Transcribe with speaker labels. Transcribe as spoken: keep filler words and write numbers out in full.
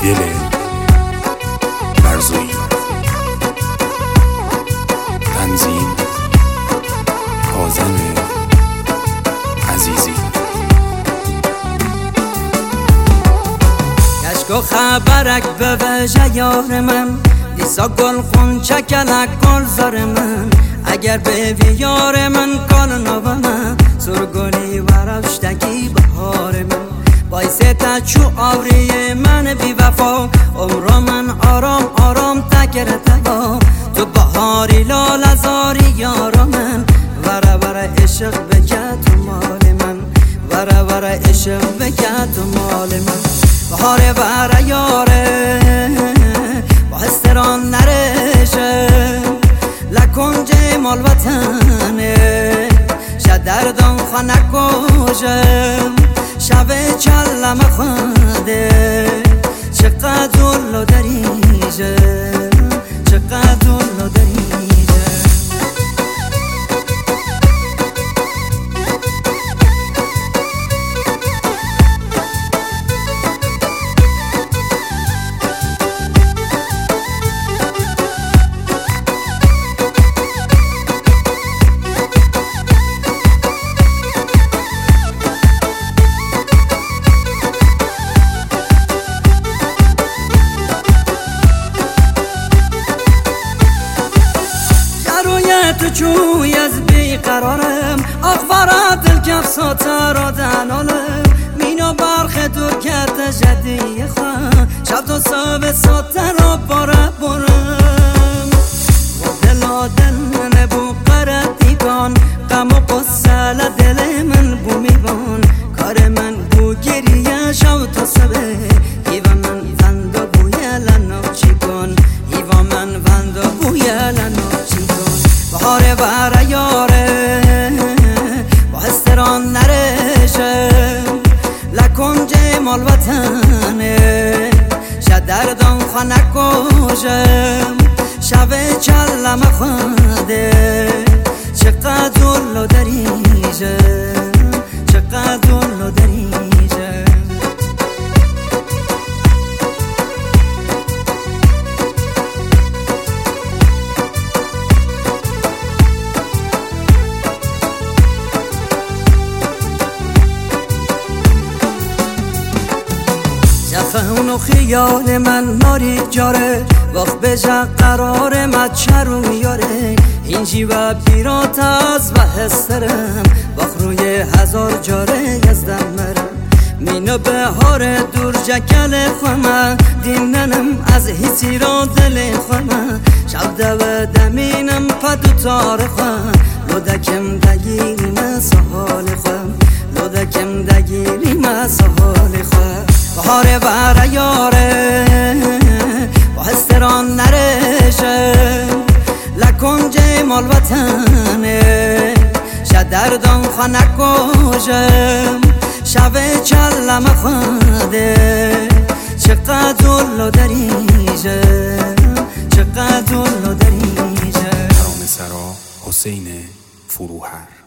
Speaker 1: دل برزویی. تنظیم کاظم عزیزی.
Speaker 2: کشک و خبرک به وجه یار من، دیسا گل خونچه کلک گل زار من. اگر به یار من کال نو من، سرگلی ورشتگی بهار من. بایسه تا چو آوری من بی وفا، عمر من آرام آرام تکر تگا. تو بهاری لال زاری یار من، وره وره عشق بکت تو مال من. وره وره عشق بکت تو مال من. بهاره وره یاره با استران نرشه، لکن جمال وطنه شدردان خانه کجم. شب چلم خواده چقدر لو دریجه، چقدر لو دریجه. تو جوی از بیقرارم، اخبارات الکف سوتا را دنالم. مینا برخ دور کرده جدی خواه، شب تو صبح سوتا را باره برم. و دلا دل من بو قرد دیگان، غم و قصه دل من بو میبان. کار من بو گریه شب تا صبح، ایوا من وندو بویه لنو چیکن. ایوا من وندو بویه لنو چیکن. بهاره وره یاره با استران نرشه، لکن جمال وطنه شدردان خانه کجم. شب چلم خواده چقدر لو دریجه، چقدر لو دریجه. جفن و خیال من ماری جاره، وقت به جا قرار مچه رو میاره. اینجی و بیرات از و هسترم، وقت روی هزار جاره یزدم مرم. مینو به هار دور جکل خوامه، دیننم از حسی را دل خوامه. شب دو دمینم پدو تار خوام، لودکم دگیریم سحال خوام. لودکم دگیریم سحال خوام. بهاره وره یاره با استران نرشه، لکن جمال وطنه شدردان خانه کجم. شب چلم خواده چقدر لو دریجه، چقدر لو دریجه.
Speaker 1: ترانه سرا حسین فروهر.